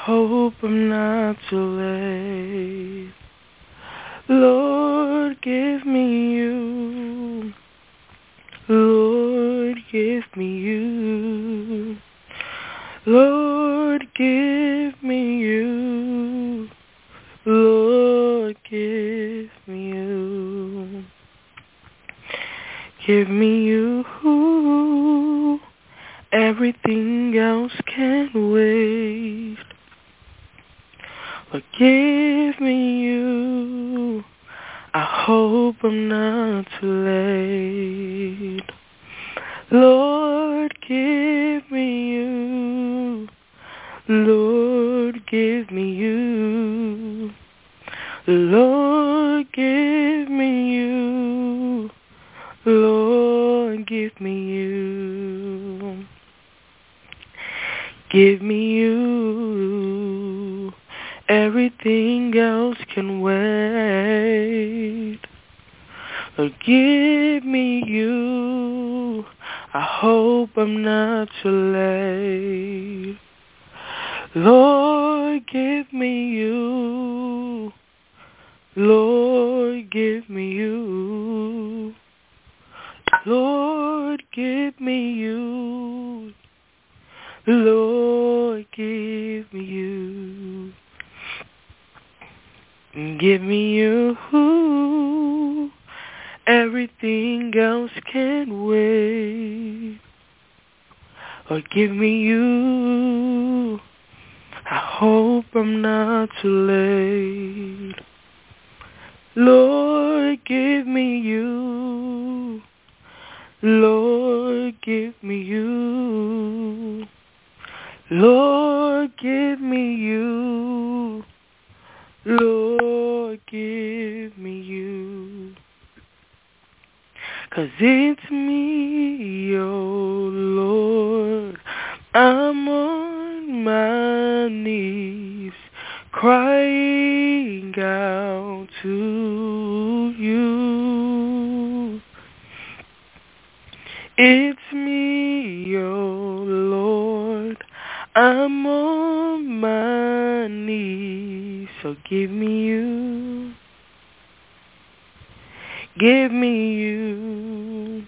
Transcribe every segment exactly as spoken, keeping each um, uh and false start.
hope I'm not too late. Lord, give me you. Lord, give me you. Lord, give me you. Lord, give me you. Give me you. Everything else can wait. But give me you. I hope I'm not too late. Lord, give me you. Lord, give me you. Lord, give me you. Lord, give me you. Give me you. Everything else can wait. Lord, give me you. I hope I'm not too late. Lord, give me you. Lord, give me you. Lord, give me you. Lord, give me you. Give me you. Everything else can wait. Or give me you. I hope I'm not too late. Lord, give me you. Lord, give me you. Lord, give me you. Lord, give me you. 'Cause it's me, oh Lord. I'm on my knees, crying out to you. It's me, oh Lord. I'm on my knees, so give me you. Give me you.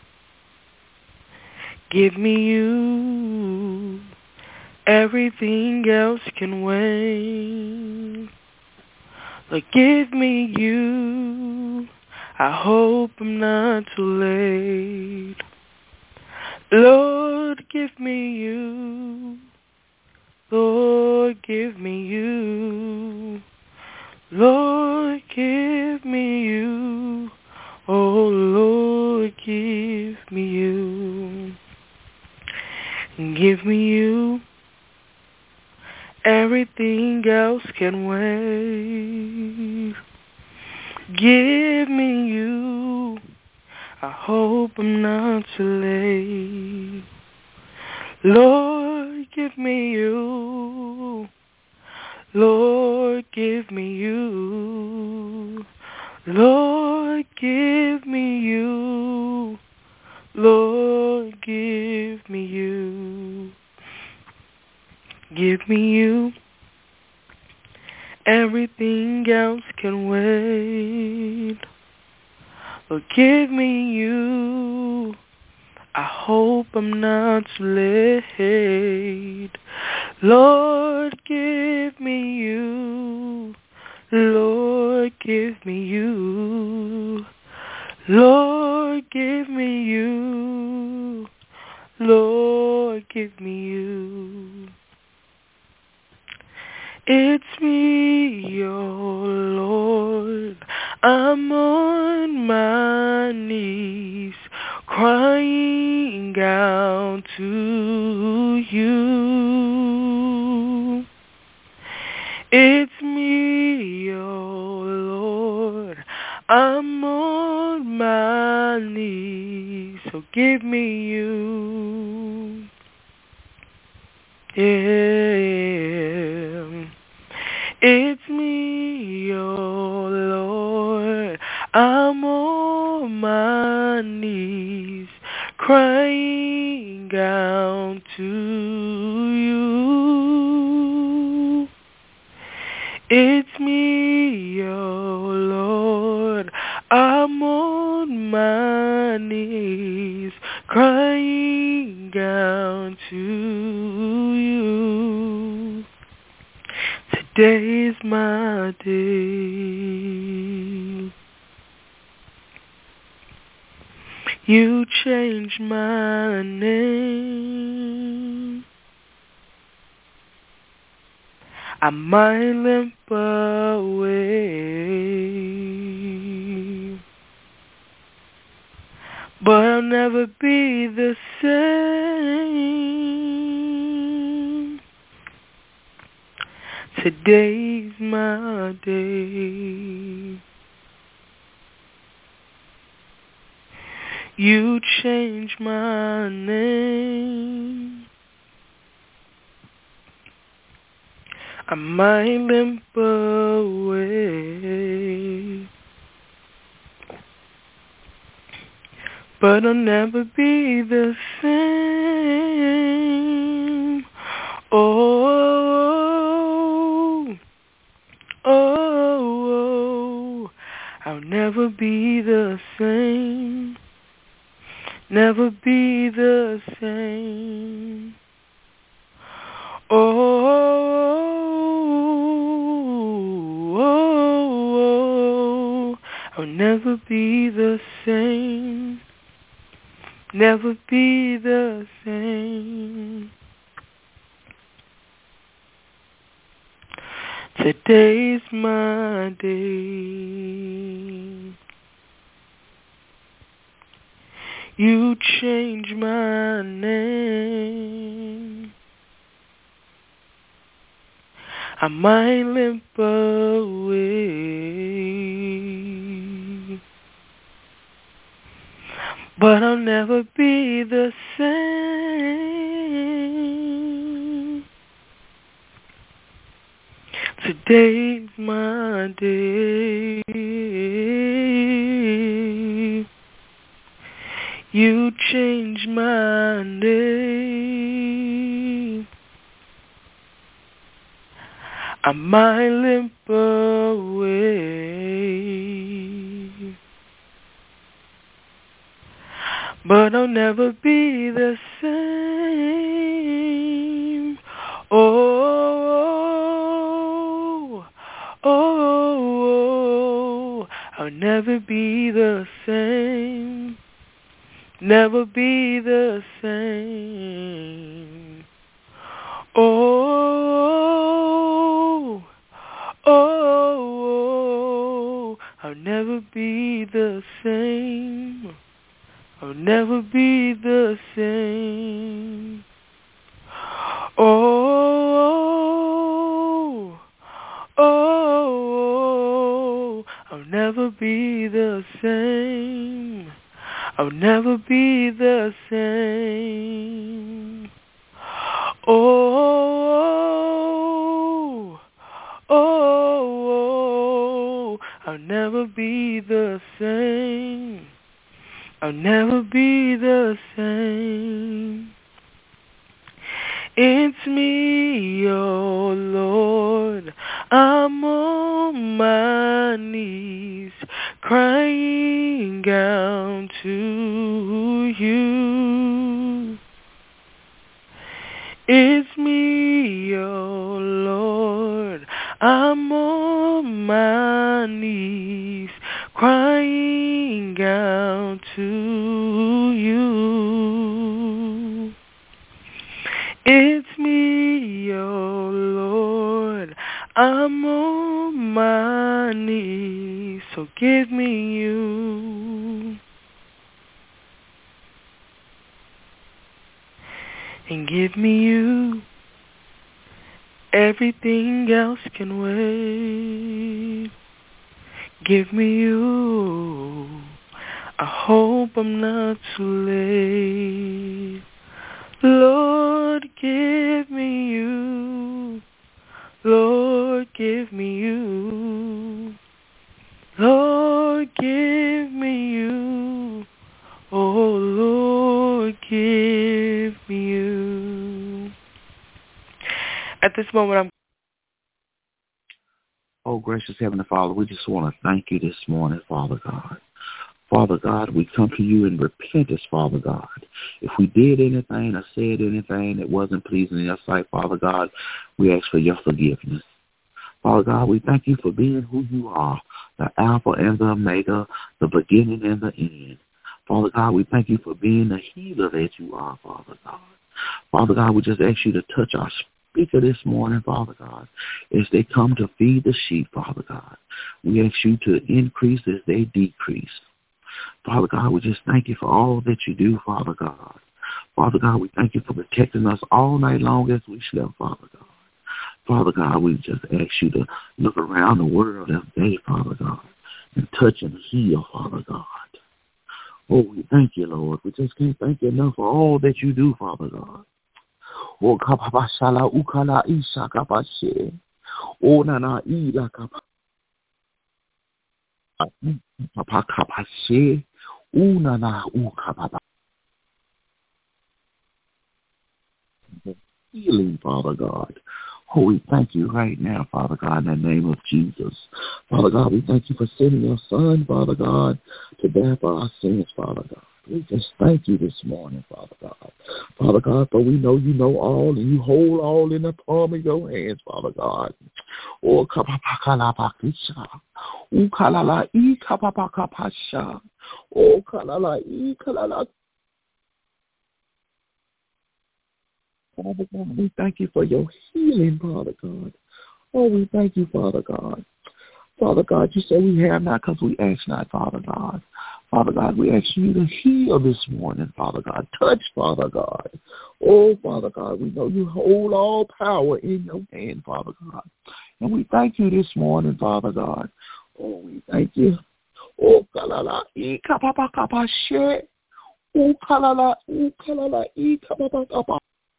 Give me you. Everything else can wait. But give me you. I hope I'm not too late. Lord, give me you. Lord, give me you. Lord, give me you. Oh, Lord, give me you. Give me you. Everything else can wait. Give me you. I hope I'm not too late. Lord, give me you. Lord, give me you. Lord, give me you. Lord, give me you. Give me you. Everything else can wait. Lord, give me you. I hope I'm not too late. Lord, give me you. Lord, give me you. Lord, give me you. Lord, give me you. It's me, oh Lord. I'm on my knees, crying out to you. It's me, oh Lord. I'm on my knees, so give me you. Yeah. It's me, oh Lord. I'm on my knees, crying out to you. It's me, oh Lord. I'm on my knees, crying out to you. Today's my day. You changed my name. I might limp away, but I'll never be the same. Today's my day. You changed my name. I might limp away, but I'll never be the same. Oh, oh, oh, I'll never be the same. Never be the same. Oh, oh, oh, I'll never be the same. Never be the same. Today's my day. You changed my name. I might limp away, but I'll never be the same. Today's my day. You changed my name. I might limp away, but I'll never be the same. Oh, oh, oh, I'll never be the same. Never be the same. Oh, oh, oh, I'll never be the same. I'll never be the same. Oh, oh, oh, I'll never be the same. I'll never be the same. Oh, oh, oh, I'll never be the same. I'll never be the same. It's me, oh Lord. I'm on my knees, crying out to you. It's me, oh Lord. I'm on my knees, crying out to you. It's me, oh Lord. I'm on my knees, so give me you. And give me you. Everything else can wait. Give me you. I hope I'm not too late. Lord, give me you. Lord, give me you. Lord, give me you. Oh, Lord, give me you. At this moment, I'm... Oh, Oh, gracious Heavenly Father, we just want to thank you this morning, Father God. Father God, we come to you in repentance, Father God. If we did anything or said anything that wasn't pleasing in your sight, Father God, we ask for your forgiveness. Father God, we thank you for being who you are, the Alpha and the Omega, the beginning and the end. Father God, we thank you for being the healer that you are, Father God. Father God, we just ask you to touch our speaker this morning, Father God, as they come to feed the sheep, Father God. We ask you to increase as they decrease. Father God, we just thank you for all that you do, Father God. Father God, we thank you for protecting us all night long as we slept, Father God. Father God, we just ask you to look around the world today, Father God, and touch and heal, Father God. Oh, we thank you, Lord. We just can't thank you enough for all that you do, Father God. Oh, kapapashala ukala isha kapashe. Oh, nana ila kapashe. Papa kapashe. Unana ukapapa. Healing, Father God. Oh, we thank you right now, Father God, in the name of Jesus. Father God, we thank you for sending your Son, Father God, to bear for our sins, Father God. We just thank you this morning, Father God. Father God, for we know you know all and you hold all in the palm of your hands, Father God. Oh, kapapakalapakisha. Oh, kalala e kapapakapasha. Oh, kalala e kalala. Father God, we thank you for your healing, Father God. Oh, we thank you, Father God. Father God, you say we have not because we ask not, Father God. Father God, we ask you to heal this morning, Father God. Touch, Father God. Oh, Father God, we know you hold all power in your hand, Father God. And we thank you this morning, Father God. Oh, we thank you. Oh, kalala, e kapapa kapa she. Oh, kalala, oh, kalala, e kapapa kapa.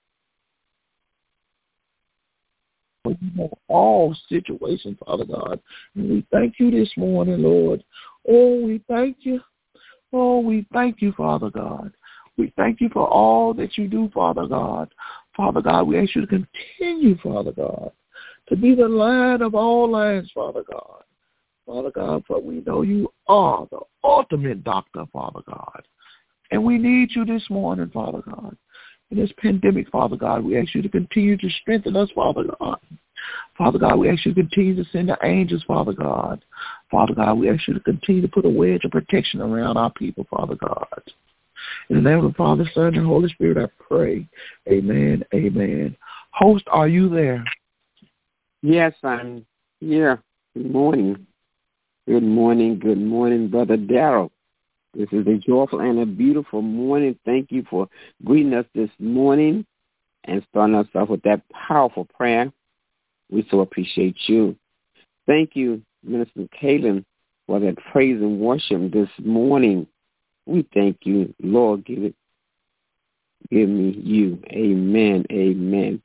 You know all situations, Father God. And we thank you this morning, Lord. Oh, we thank you. Oh, we thank you, Father God. We thank you for all that you do, Father God. Father God, we ask you to continue, Father God, to be the lion of all lions, Father God. Father God, for we know you are the ultimate doctor, Father God. And we need you this morning, Father God. In this pandemic, Father God, we ask you to continue to strengthen us, Father God. Father God, we ask you to continue to send the angels, Father God. Father God, we ask you to continue to put a wedge of protection around our people, Father God. In the name of the Father, Son, and Holy Spirit, I pray. Amen, amen. Host, are you there? Yes, I'm here. Good morning. Good morning, good morning, Brother Darrell. This is a joyful and a beautiful morning. Thank you for greeting us this morning and starting us off with that powerful prayer. We so appreciate you. Thank you, Minister Kaylin, for that praise and worship this morning. We thank you. Lord, give it, give me you. Amen, amen.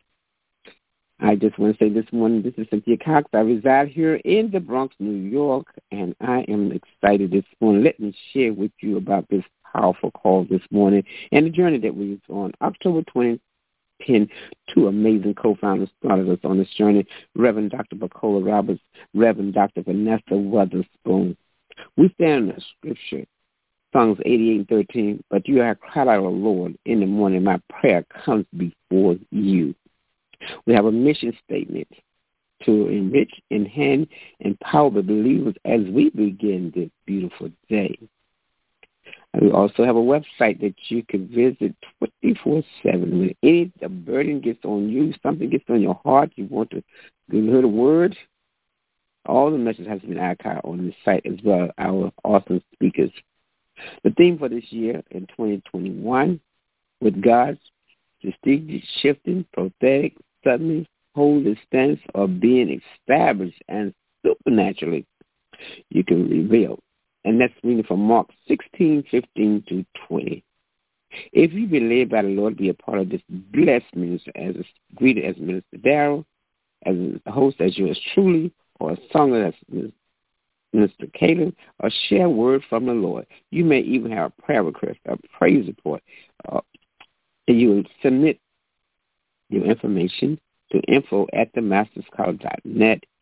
I just want to say this morning, this is Cynthia Cox. I reside here in the Bronx, New York, and I am excited this morning. Let me share with you about this powerful call this morning and the journey that we was on. October twentieth, ten, two amazing co-founders started us on this journey, Reverend Doctor Bacola Roberts, Reverend Doctor Vanessa Witherspoon. We stand in the scripture, Psalms eighty-eight and thirteen, but you have cried out, O Lord, in the morning. My prayer comes before you. We have a mission statement to enrich, enhance, empower the believers as we begin this beautiful day. And we also have a website that you can visit twenty-four seven. When any the burden gets on you, something gets on your heart, you want to hear the word, all the messages have been archived on this site as well, our awesome speakers. The theme for this year in twenty twenty-one, with God's strategic shifting, prophetic, suddenly, holy stance of being established and supernaturally you can reveal. And that's reading from Mark sixteen, fifteen to twenty. If you be led by the Lord, be a part of this blessed ministry as a greeted as Minister Darrell, as a host as yours truly, or a songer as Mister Kaylin, or share word from the Lord. You may even have a prayer request, a praise report, uh, and you will submit your information to info at the masters college dot net,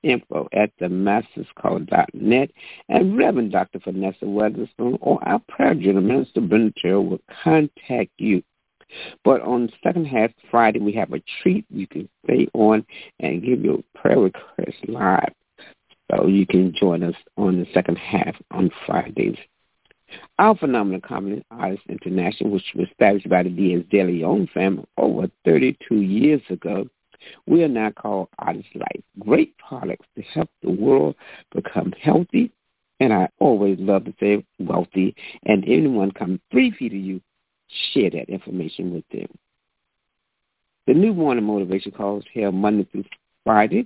info at the masters call dot net, and Reverend Doctor Vanessa Weatherspoon or our prayer general, Minister Brenda Terrell, will contact you. But on the second half, Friday, we have a treat. You can stay on and give your prayer request live. So you can join us on the second half on Fridays. Our Phenomenal Comedy Artists International, which was established by the Diaz De Leon family over thirty-two years ago, we are now called Artist Life. Great products to help the world become healthy, and I always love to say wealthy, and anyone come three feet of you, share that information with them. The New Morning Motivation calls held Monday through Friday.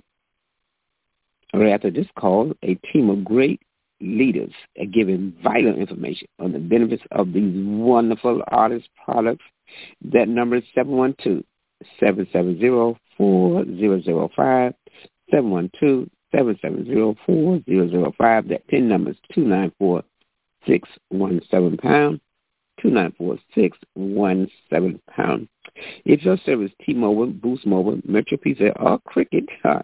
Or after this call, a team of great leaders are giving vital information on the benefits of these wonderful artist products. That number is seven one two, seven seven zero, four zero zero five, seven one two, seven seven zero, four zero zero five. That PIN number is two nine four, six one seven pound, two nine four, six one seven pound. If your service T-Mobile, Boost Mobile, Metro P C, or Cricket, uh,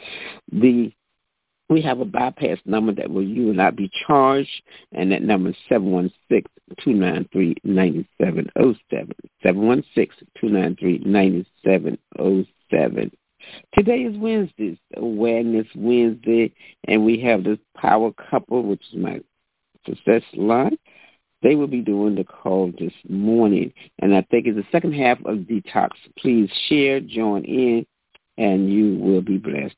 the we have a bypass number that will you will not be charged, and that number is seven one six, two nine three, nine seven zero seven, seven one six, two nine three, nine seven zero seven. Today is Wednesday, Awareness Wednesday, and we have this power couple, which is my success line. They will be doing the call this morning, and I think it's the second half of Detox. Please share, join in, and you will be blessed.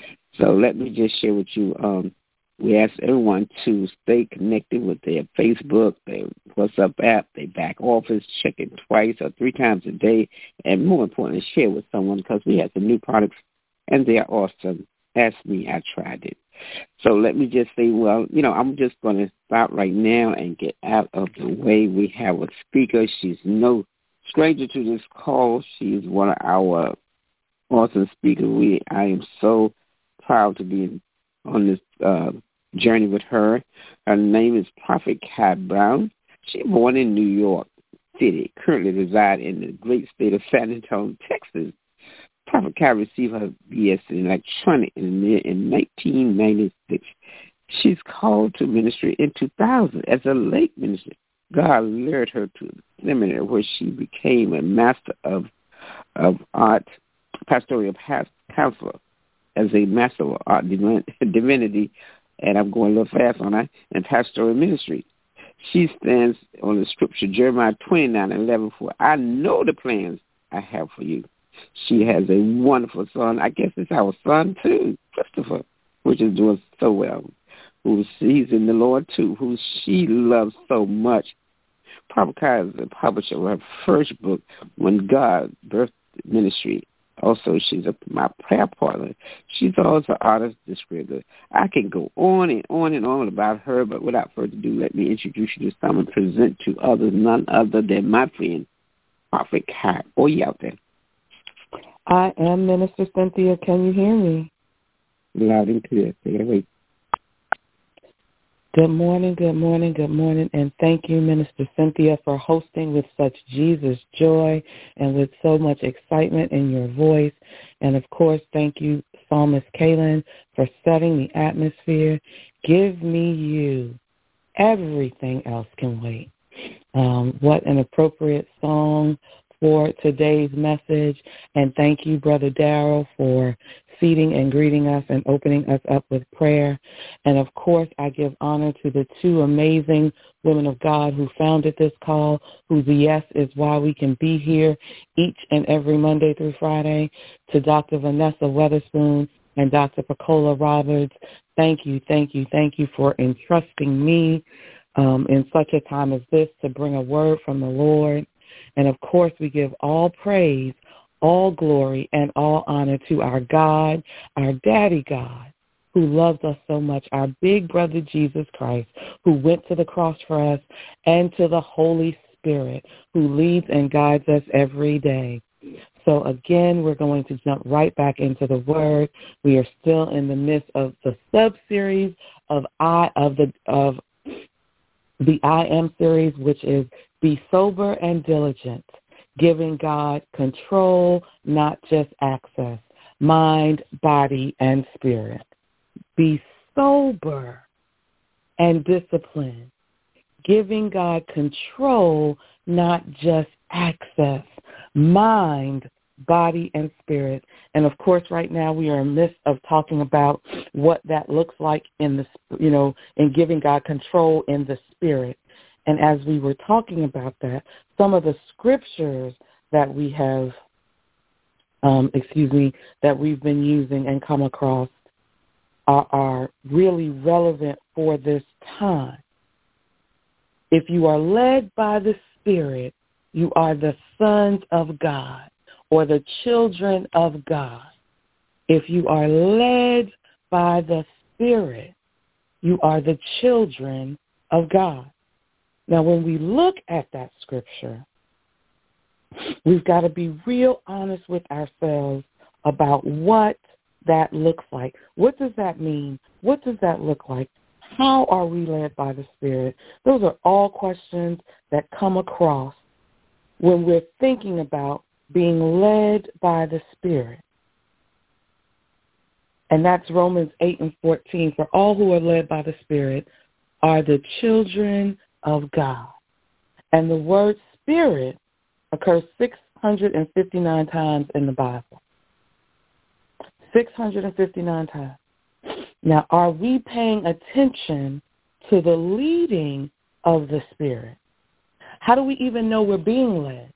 So let me just share with you, um, we ask everyone to stay connected with their Facebook, their WhatsApp app, their back office, check it twice or three times a day, and more importantly, share with someone because we have some new products, and they are awesome. Ask me, I tried it. So let me just say, well, you know, I'm just going to stop right now and get out of the way. We have a speaker. She's no stranger to this call. She's one of our awesome speakers. We, I am so proud to be on this uh, journey with her. Her name is Prophet Kai Brown. She was born in New York City, currently resides in the great state of San Antonio, Texas. Prophet Kai received her B S in electronics in, in nineteen ninety-six. She's called to ministry in two thousand as a late minister. God lured her to a seminary where she became a master of of art, pastoral counselor, as a master of art divinity, and I'm going a little fast on that, and pastoral ministry. She stands on the scripture, Jeremiah twenty-nine eleven, for I know the plans I have for you. She has a wonderful son. I guess it's our son, too, Christopher, which is doing so well, who he's in the Lord, too, who she loves so much. Prophet Kai is the publisher of her first book, When God Birthed Ministry. Also, she's a, my prayer partner. She's also an artist descriptor. I can go on and on and on about her, but without further ado, let me introduce you to someone and present to others, none other than my friend, Prophet Kai. Oh, you out there? I am Minister Cynthia. Can you hear me? Loud and clear. Wait. Good morning, good morning, good morning, and thank you, Minister Cynthia, for hosting with such Jesus joy and with so much excitement in your voice. And, of course, thank you, Psalmist Kaylin, for setting the atmosphere. Give me you. Everything else can wait. Um, what an appropriate song for today's message. And thank you, Brother Darrell, for feeding and greeting us and opening us up with prayer. And, of course, I give honor to the two amazing women of God who founded this call, whose yes is why we can be here each and every Monday through Friday, to Doctor Vanessa Weatherspoon and Doctor Pacola Roberts. Thank you, thank you, thank you for entrusting me um, in such a time as this to bring a word from the Lord. And, of course, we give all praise, all glory, and all honor to our God, our Daddy God, who loves us so much, our big brother Jesus Christ, who went to the cross for us, and to the Holy Spirit, who leads and guides us every day. So, again, we're going to jump right back into the Word. We are still in the midst of the sub-series of I of the of the I Am series, which is Be Sober and Diligent, giving God control, not just access, mind, body, and spirit. be sober and disciplined, giving God control, not just access, mind, body, and spirit. And, of course, right now we are in the midst of talking about what that looks like in the, you know, in giving God control in the spirit. And as we were talking about that, some of the scriptures that we have, um, excuse me, that we've been using and come across are, are really relevant for this time. If you are led by the Spirit, you are the sons of God or the children of God. If you are led by the Spirit, you are the children of God. Now, when we look at that scripture, we've got to be real honest with ourselves about what that looks like. What does that mean? What does that look like? How are we led by the Spirit? Those are all questions that come across when we're thinking about being led by the Spirit. And that's Romans eight and fourteen. For all who are led by the Spirit are the children of God. And the word Spirit occurs six hundred fifty-nine times in the Bible. six hundred fifty-nine times. Now, are we paying attention to the leading of the Spirit? How do we even know we're being led?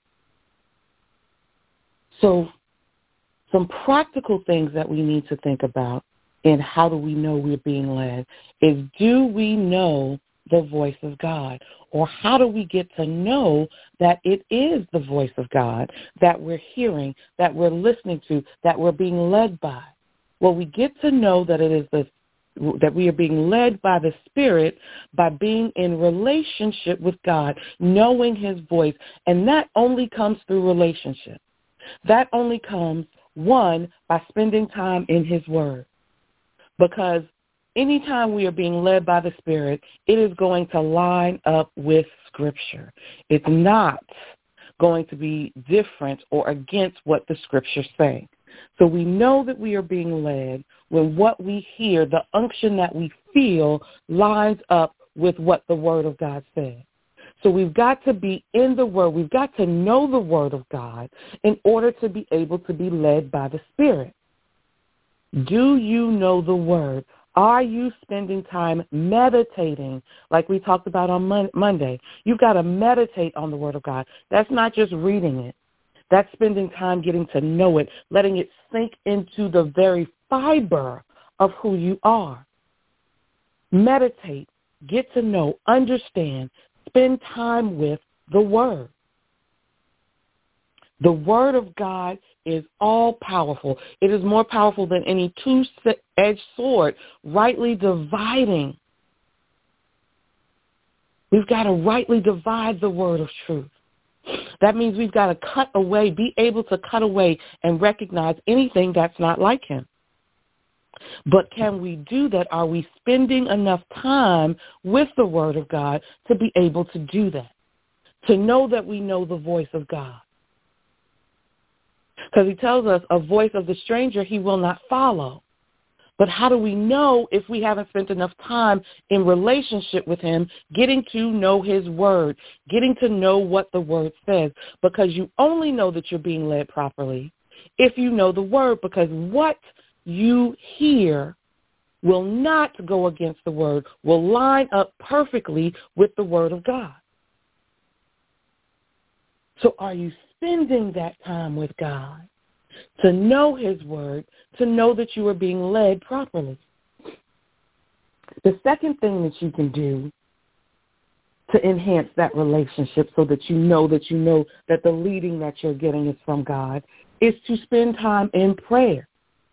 So some practical things that we need to think about in how do we know we're being led is, do we know the voice of God? Or how do we get to know that it is the voice of God that we're hearing, that we're listening to, that we're being led by? Well, we get to know that it is the that we are being led by the Spirit by being in relationship with God, knowing his voice. And that only comes through relationship. That only comes, one, by spending time in his word. Because anytime we are being led by the Spirit, it is going to line up with Scripture. It's not going to be different or against what the Scriptures say. So we know that we are being led when what we hear, the unction that we feel, lines up with what the Word of God says. So we've got to be in the Word. We've got to know the Word of God in order to be able to be led by the Spirit. Do you know the Word? Are you spending time meditating like we talked about on Mon- Monday? You've got to meditate on the Word of God. That's not just reading it. That's spending time getting to know it, letting it sink into the very fiber of who you are. Meditate, get to know, understand, spend time with the Word. The Word of God is all-powerful. It is more powerful than any two-edged sword, rightly dividing. We've got to rightly divide the word of truth. That means we've got to cut away, be able to cut away and recognize anything that's not like him. But can we do that? Are we spending enough time with the Word of God to be able to do that? To know that we know the voice of God. Because he tells us a voice of the stranger he will not follow. But how do we know if we haven't spent enough time in relationship with him, getting to know his word, getting to know what the word says? Because you only know that you're being led properly if you know the word, because what you hear will not go against the word, will line up perfectly with the word of God. So are you spending that time with God to know his word, to know that you are being led properly? The second thing that you can do to enhance that relationship so that you know that you know that the leading that you're getting is from God is to spend time in prayer.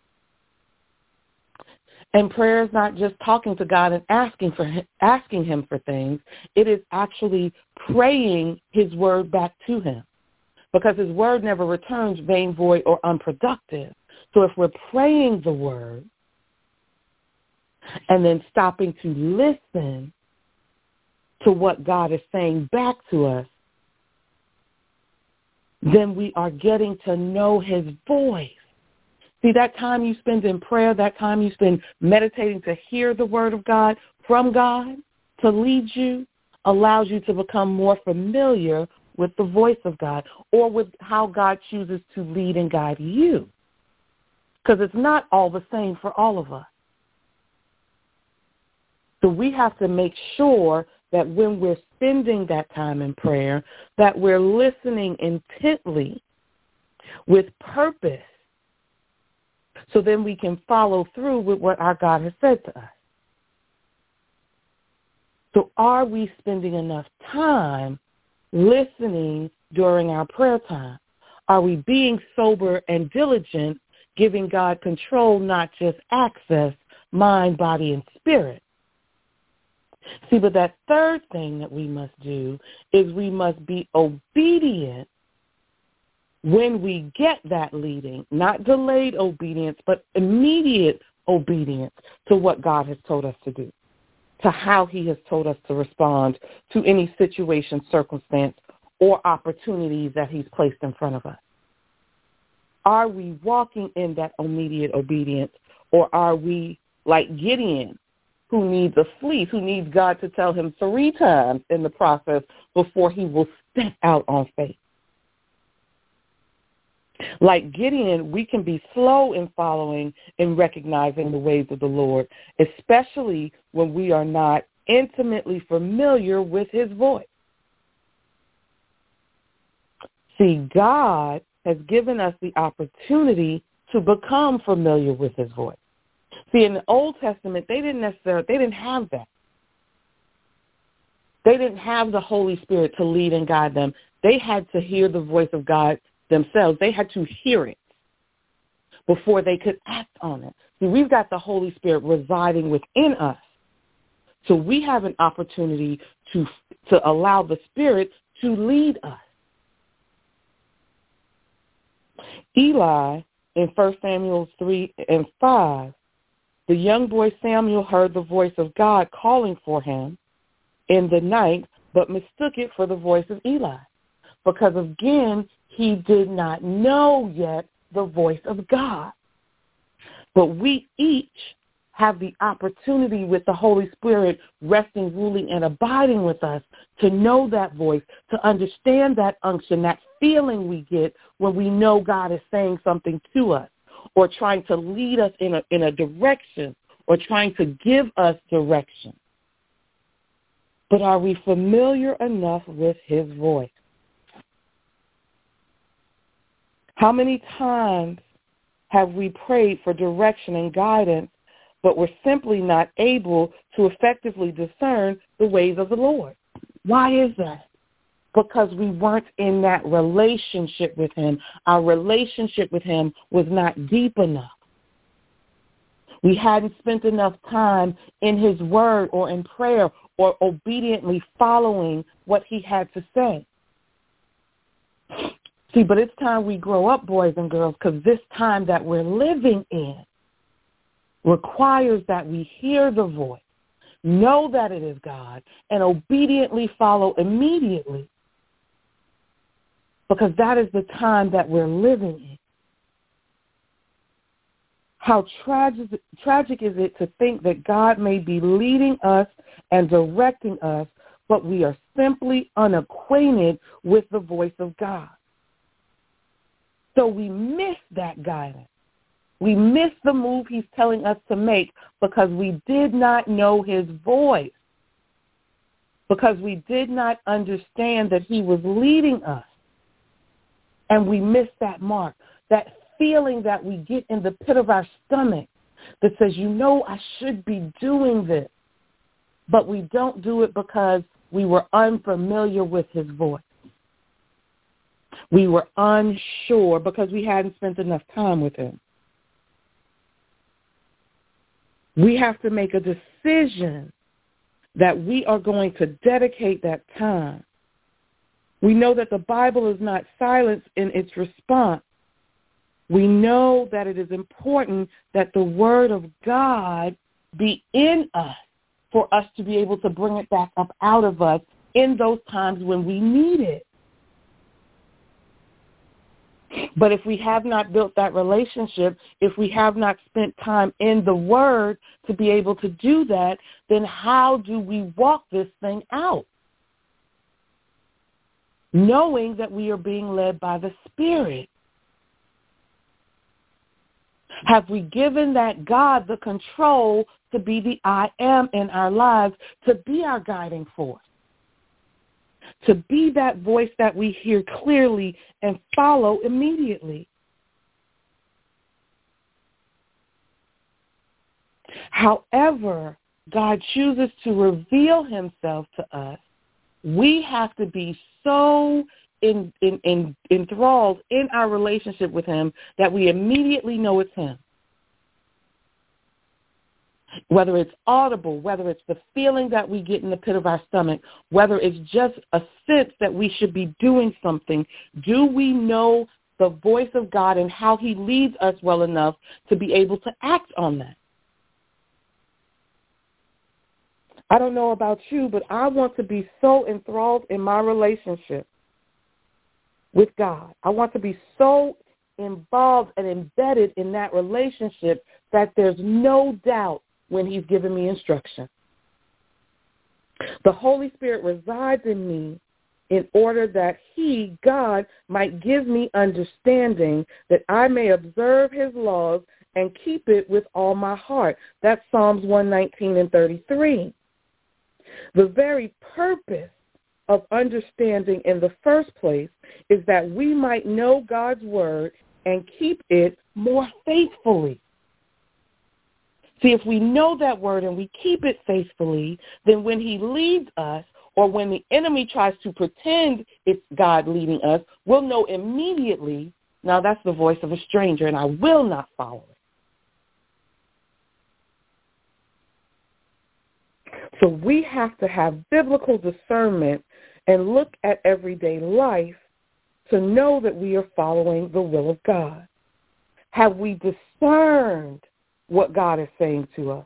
And prayer is not just talking to God and asking for him, asking him for things. It is actually praying his word back to him, because his word never returns vain, void, or unproductive. So if we're praying the word and then stopping to listen to what God is saying back to us, then we are getting to know his voice. See, that time you spend in prayer, that time you spend meditating to hear the word of God from God to lead you, allows you to become more familiar with the voice of God or with how God chooses to lead and guide you. Because it's not all the same for all of us. So we have to make sure that when we're spending that time in prayer, that we're listening intently with purpose, so then we can follow through with what our God has said to us. So are we spending enough time listening during our prayer time? Are we being sober and diligent, giving God control, not just access, mind, body, and spirit? See, but that third thing that we must do is we must be obedient when we get that leading, not delayed obedience, but immediate obedience to what God has told us to do, to how he has told us to respond to any situation, circumstance, or opportunities that he's placed in front of us. Are we walking in that immediate obedience, or are we like Gideon, who needs a fleece, who needs God to tell him three times in the process before he will step out on faith? Like Gideon, we can be slow in following and recognizing the ways of the Lord, especially when we are not intimately familiar with his voice. See, God has given us the opportunity to become familiar with his voice. See, in the Old Testament, they didn't necessarily, they didn't have that. They didn't have the Holy Spirit to lead and guide them. They had to hear the voice of God themselves. They had to hear it before they could act on it. See, we've got the Holy Spirit residing within us. So we have an opportunity to, to allow the Spirit to lead us. Eli, in First Samuel three and five, the young boy Samuel heard the voice of God calling for him in the night, but mistook it for the voice of Eli, because again, he did not know yet the voice of God. But we each have the opportunity with the Holy Spirit resting, ruling, and abiding with us to know that voice, to understand that unction, that feeling we get when we know God is saying something to us or trying to lead us in a, in a direction or trying to give us direction. But are we familiar enough with his voice? How many times have we prayed for direction and guidance, but we're simply not able to effectively discern the ways of the Lord? Why is that? Because we weren't in that relationship with him. Our relationship with him was not deep enough. We hadn't spent enough time in his word or in prayer or obediently following what he had to say. See, but it's time we grow up, boys and girls, because this time that we're living in requires that we hear the voice, know that it is God, and obediently follow immediately, because that is the time that we're living in. How tragic, tragic is it to think that God may be leading us and directing us, but we are simply unacquainted with the voice of God. So we miss that guidance. We miss the move he's telling us to make because we did not know his voice, because we did not understand that he was leading us. And we miss that mark, that feeling that we get in the pit of our stomach that says, you know, I should be doing this. But we don't do it because we were unfamiliar with his voice. We were unsure because we hadn't spent enough time with him. We have to make a decision that we are going to dedicate that time. We know that the Bible is not silent in its response. We know that it is important that the word of God be in us for us to be able to bring it back up out of us in those times when we need it. But if we have not built that relationship, if we have not spent time in the Word to be able to do that, then how do we walk this thing out? Knowing that we are being led by the Spirit. Have we given that God the control to be the I am in our lives, to be our guiding force, to be that voice that we hear clearly and follow immediately? However God chooses to reveal himself to us, we have to be so in, in, in, enthralled in our relationship with him that we immediately know it's him. Whether it's audible, whether it's the feeling that we get in the pit of our stomach, whether it's just a sense that we should be doing something, do we know the voice of God and how he leads us well enough to be able to act on that? I don't know about you, but I want to be so enthralled in my relationship with God. I want to be so involved and embedded in that relationship that there's no doubt when he's giving me instruction. The Holy Spirit resides in me in order that he, God, might give me understanding that I may observe his laws and keep it with all my heart. That's Psalms one nineteen and thirty-three. The very purpose of understanding in the first place is that we might know God's word and keep it more faithfully. See, if we know that word and we keep it faithfully, then when he leads us, or when the enemy tries to pretend it's God leading us, we'll know immediately, now that's the voice of a stranger, and I will not follow it. So we have to have biblical discernment and look at everyday life to know that we are following the will of God. Have we discerned what God is saying to us?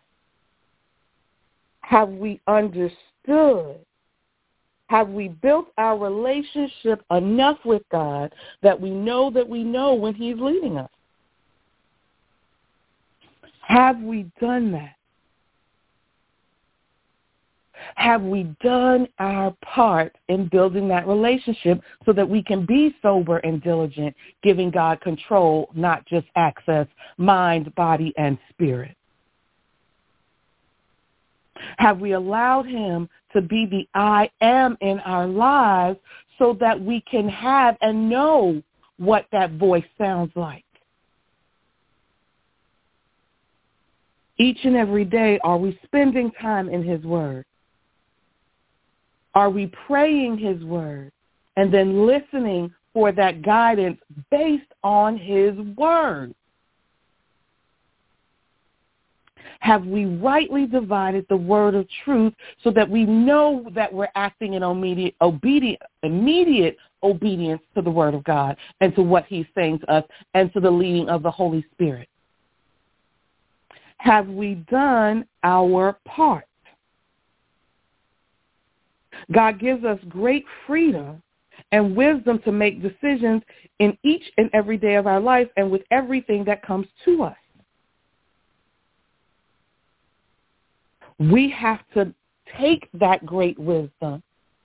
Have we understood? Have we built our relationship enough with God that we know that we know when he's leading us? Have we done that? Have we done our part in building that relationship so that we can be sober and diligent, giving God control, not just access, mind, body, and spirit? Have we allowed him to be the I am in our lives so that we can have and know what that voice sounds like? Each and every day, are we spending time in his word? Are we praying his word and then listening for that guidance based on his word? Have we rightly divided the word of truth so that we know that we're acting in immediate, obedient, immediate obedience to the word of God and to what he's saying to us and to the leading of the Holy Spirit? Have we done our part? God gives us great freedom and wisdom to make decisions in each and every day of our life and with everything that comes to us. We have to take that great wisdom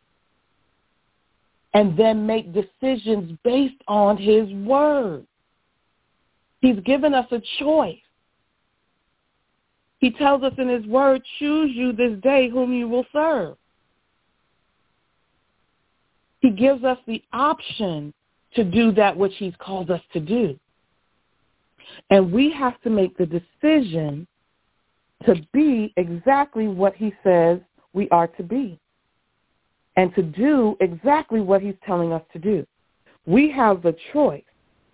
and then make decisions based on his word. He's given us a choice. He tells us in his word, choose you this day whom you will serve. He gives us the option to do that which he's called us to do. And we have to make the decision to be exactly what he says we are to be and to do exactly what he's telling us to do. We have the choice.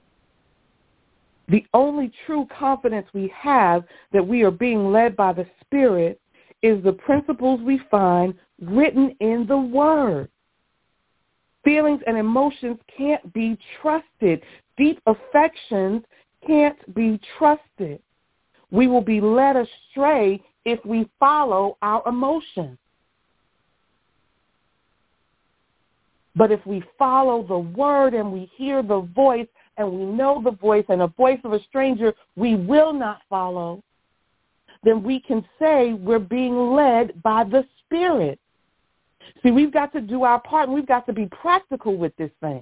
The only true confidence we have that we are being led by the Spirit is the principles we find written in the Word. Feelings and emotions can't be trusted. Deep affections can't be trusted. We will be led astray if we follow our emotions. But if we follow the word and we hear the voice and we know the voice, and a voice of a stranger we will not follow, then we can say we're being led by the Spirit. See, we've got to do our part, and we've got to be practical with this thing.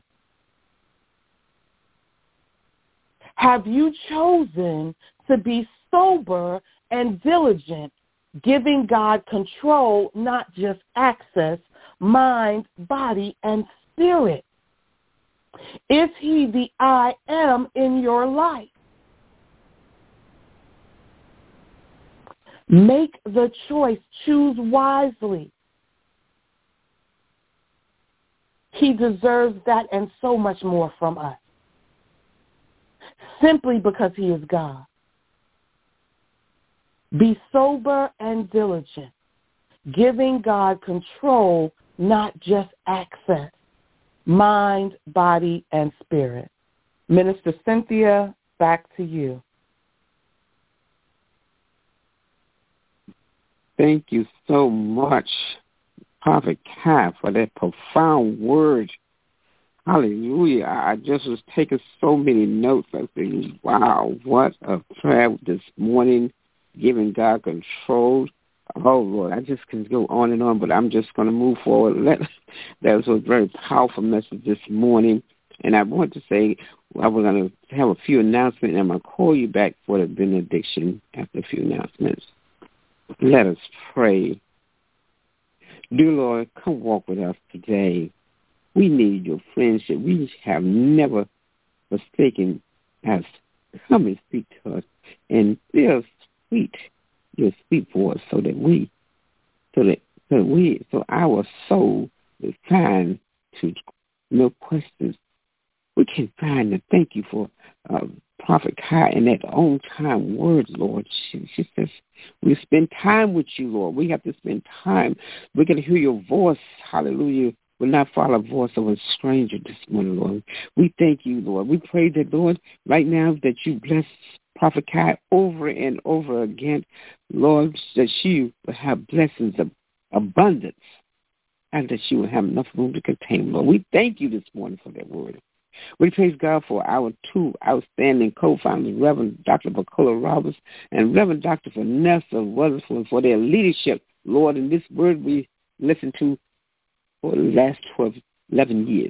Have you chosen to be sober and diligent, giving God control, not just access, mind, body, and spirit? Is he the I am in your life? Make the choice. Choose wisely. He deserves that and so much more from us, simply because he is God. Be sober and diligent, giving God control, not just access, mind, body, and spirit. Minister Cynthia, back to you. Thank you so much, Prophet Kai, for that profound word. Hallelujah. I just was taking so many notes. I was thinking, wow, what a prayer this morning, giving God control. Oh, Lord, I just can go on and on, but I'm just going to move forward. Let, that was a very powerful message this morning. And I want to say, I was going to have a few announcements, and I'm going to call you back for the benediction after a few announcements. Let us pray. Dear Lord, come walk with us today. We need your friendship. We have never forsaken us. Come and speak to us and feel sweet, your sweet voice, so that we, so that, so that we, so our soul is find to no questions. We can find to thank you for uh, Prophet Kai and that on-time words, Lord. She, she says, we spend time with you, Lord. We have to spend time. We're going to hear your voice. Hallelujah. We'll not follow the voice of a stranger this morning, Lord. We thank you, Lord. We pray that, Lord, right now that you bless Prophet Kai over and over again, Lord, that she will have blessings of abundance and that she will have enough room to contain, Lord. We thank you this morning for that word. We praise God for our two outstanding co-founders, Reverend Doctor Bacola Roberts and Reverend Doctor Vanessa Weatherspoon, for their leadership, Lord, in this word we listened to for the last twelve, eleven years.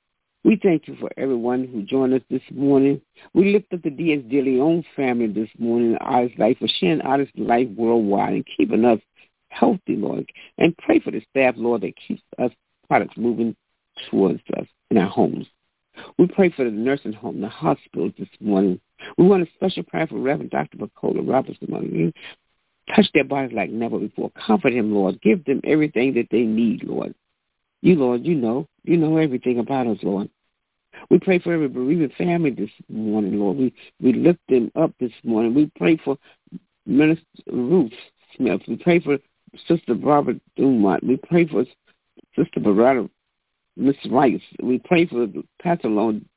We thank you for everyone who joined us this morning. We lift up the D S De Leon family this morning, Artist Life, for sharing Artist Life worldwide and keeping us healthy, Lord. And pray for the staff, Lord, that keeps us products moving towards us in our homes. We pray for the nursing home, the hospitals this morning. We want a special prayer for Reverend Doctor Bacola Roberts this morning. Touch their bodies like never before. Comfort him, Lord. Give them everything that they need, Lord. You, Lord, you know. You know everything about us, Lord. We pray for every bereaved family this morning, Lord. We, we lift them up this morning. We pray for Minister Ruth Smith. We pray for Sister Barbara Dumont. We pray for Sister Barada, Miss Rice. We pray for Pastor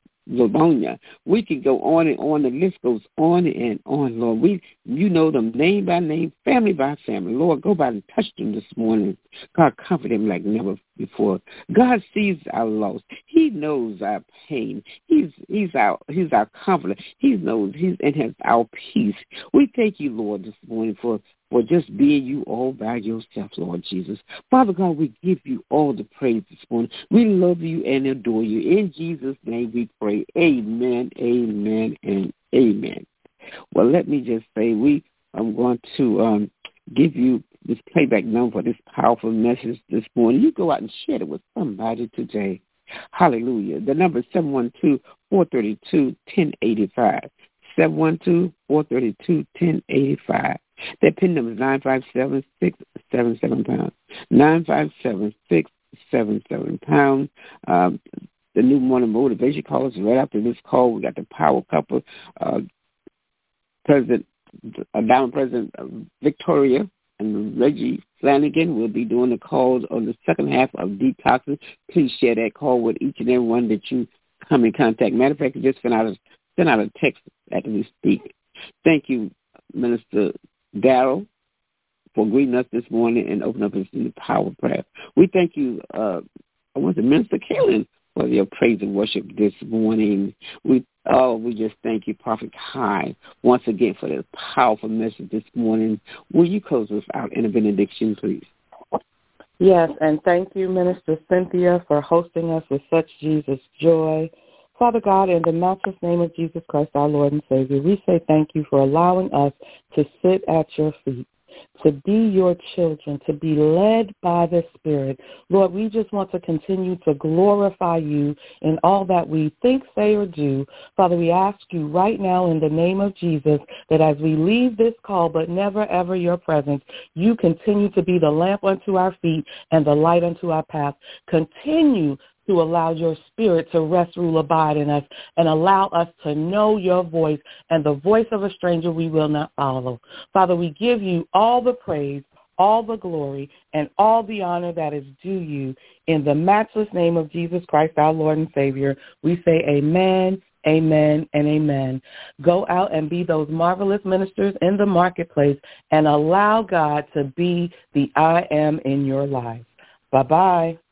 Livonia. We can go on and on. The list goes on and on, Lord. We, you know them name by name, family by family. Lord, go by and touch them this morning. God, comfort them like never before. God sees our loss. He knows our pain. He's He's our He's our comforter. He knows He's and has our peace. We thank you, Lord, this morning for for just being you all by yourself, Lord Jesus. Father God, we give you all the praise this morning. We love you and adore you. In Jesus' name we pray. Amen, amen, and amen. Well, let me just say we I'm going to um, give you this playback number for this powerful message this morning. You go out and share it with somebody today. Hallelujah. The number is seven one two, four three two, one zero eight five. seven one two, four three two, one zero eight five. That pin number is nine five seven, six seven seven pounds. nine five seven, six seven seven pounds. Um, the new morning motivation call is right after this call. We got the power couple, uh, President, uh, Down President uh, Victoria and Reggie Flanagan will be doing the calls on the second half of Detoxing. Please share that call with each and every one that you come in contact. Matter of fact, you just send out a, send out a text after we speak. Thank you, Minister Darrell, for greeting us this morning and opening up this new power prayer. We thank you, uh, I want to Minister Kaylin, for your praise and worship this morning. We oh, we just thank you, Prophet Kai, once again for this powerful message this morning. Will you close us out in a benediction, please? Yes, and thank you, Minister Cynthia, for hosting us with such Jesus joy. Father God, in the matchless name of Jesus Christ, our Lord and Savior, we say thank you for allowing us to sit at your feet, to be your children, to be led by the Spirit. Lord, we just want to continue to glorify you in all that we think, say, or do. Father, we ask you right now in the name of Jesus that as we leave this call, but never ever your presence, you continue to be the lamp unto our feet and the light unto our path. Continue to allow your Spirit to rest, rule, abide in us, and allow us to know your voice, and the voice of a stranger we will not follow. Father, we give you all the praise, all the glory, and all the honor that is due you. In the matchless name of Jesus Christ, our Lord and Savior, we say amen, amen, and amen. Go out and be those marvelous ministers in the marketplace and allow God to be the I am in your life. Bye-bye.